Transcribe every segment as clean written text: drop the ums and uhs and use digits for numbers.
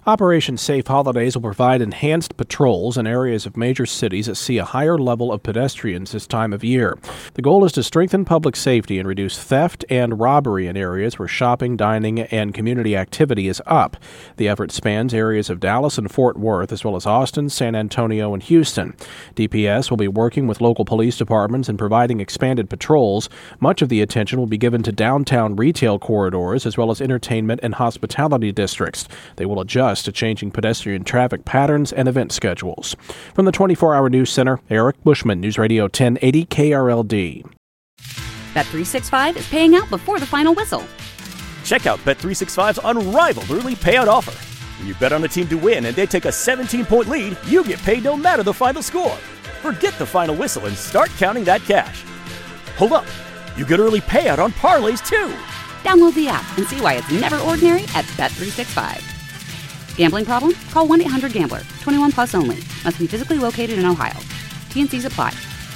Operation Safe Holidays will provide enhanced patrols in areas of major cities that see a higher level of pedestrians this time of year. The goal is to strengthen public safety and reduce theft and robbery in areas where shopping, dining, and community activity is up. The effort spans areas of Dallas and Fort Worth, as well as Austin, San Antonio, and Houston. DPS will be working with local police departments and providing expanded patrols. Much of the attention will be given to downtown retail corridors, as well as entertainment and hospitality districts. They will adjust to changing pedestrian traffic patterns and event schedules. From the 24-Hour News Center, Eric Bushman, News Radio 1080 KRLD. Bet365 is paying out before the final whistle. Check out Bet365's unrivaled early payout offer. When you bet on a team to win and they take a 17-point lead, you get paid no matter the final score. Forget the final whistle and start counting that cash. Hold up. You get early payout on parlays, too. Download the app and see why it's never ordinary at Bet365. Gambling problem? Call 1-800-GAMBLER. 21 plus only. Must be physically located in Ohio. T&Cs apply.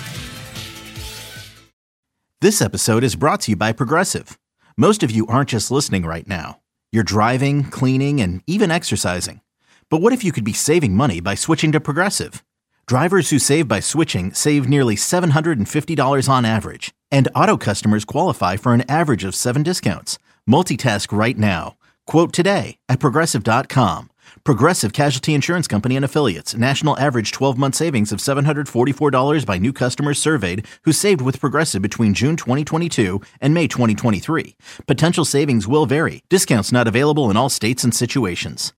This episode is brought to you by Progressive. Most of you aren't just listening right now. You're driving, cleaning, and even exercising. But what if you could be saving money by switching to Progressive? Drivers who save by switching save nearly $750 on average. And auto customers qualify for an average of 7 discounts. Multitask right now. Quote today at Progressive.com. Progressive Casualty Insurance Company and Affiliates. National average 12-month savings of $744 by new customers surveyed who saved with Progressive between June 2022 and May 2023. Potential savings will vary. Discounts not available in all states and situations.